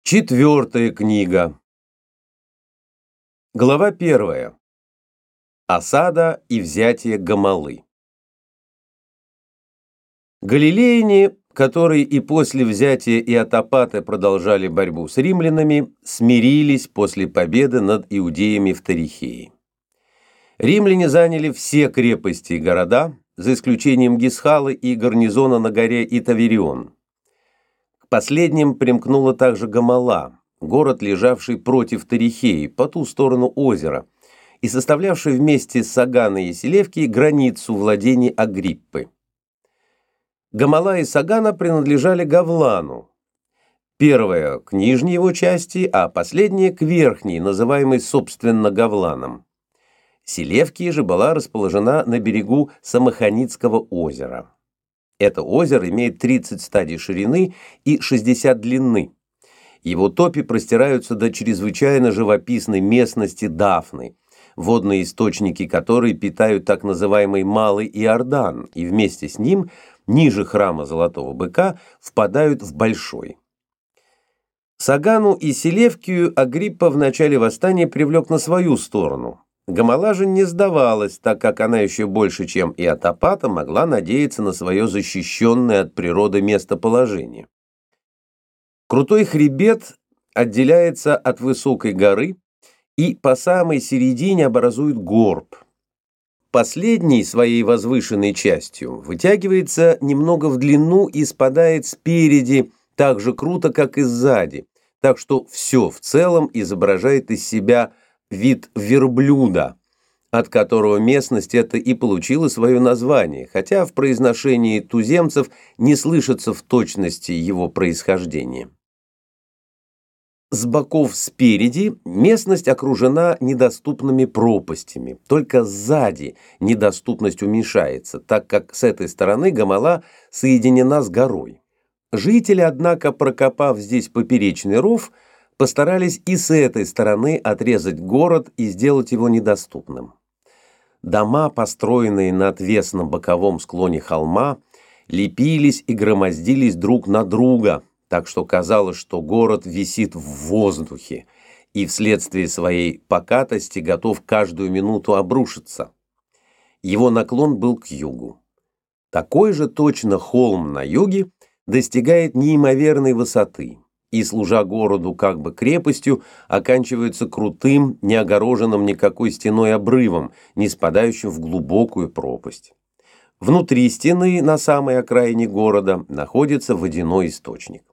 Четвертая книга. Глава 1. Осада и взятие Гамалы. Галилеяне, которые и после взятия Иотопата продолжали борьбу с римлянами, смирились после победы над иудеями в Тарихее. Римляне заняли все крепости и города, за исключением Гисхалы и гарнизона на горе Итаверион. К последним примкнула также Гамала, город, лежавший против Тарихеи, по ту сторону озера, и составлявший вместе с Саганой и Селевкией границу владений Агриппы. Гамала и Сагана принадлежали Гавлану. Первая к нижней его части, а последняя к верхней, называемой собственно Гавланом. Селевкия же была расположена на берегу Самоханицкого озера. Это озеро имеет 30 стадий ширины и 60 длины. Его топи простираются до чрезвычайно живописной местности Дафны, водные источники которой питают так называемый Малый Иордан, и вместе с ним, ниже храма Золотого Быка, впадают в Большой. Сагану и Селевкию Агриппа в начале восстания привлек на свою сторону. Гамала же не сдавалась, так как она еще больше, чем Иотопата, могла надеяться на свое защищенное от природы местоположение. Крутой хребет отделяется от высокой горы и по самой середине образует горб. Последний своей возвышенной частью вытягивается немного в длину и спадает спереди так же круто, как и сзади, так что все в целом изображает из себя вид верблюда, от которого местность эта и получила свое название, хотя в произношении туземцев не слышится в точности его происхождения. С боков спереди местность окружена недоступными пропастями, только сзади недоступность уменьшается, так как с этой стороны Гамала соединена с горой. Жители, однако, прокопав здесь поперечный ров, постарались и с этой стороны отрезать город и сделать его недоступным. Дома, построенные на отвесном боковом склоне холма, лепились и громоздились друг на друга, так что казалось, что город висит в воздухе и вследствие своей покатости готов каждую минуту обрушиться. Его наклон был к югу. Такой же точно холм на юге достигает неимоверной высоты и, служа городу как бы крепостью, оканчивается крутым, не огороженным никакой стеной обрывом, не спадающим в глубокую пропасть. Внутри стены, на самой окраине города, находится водяной источник.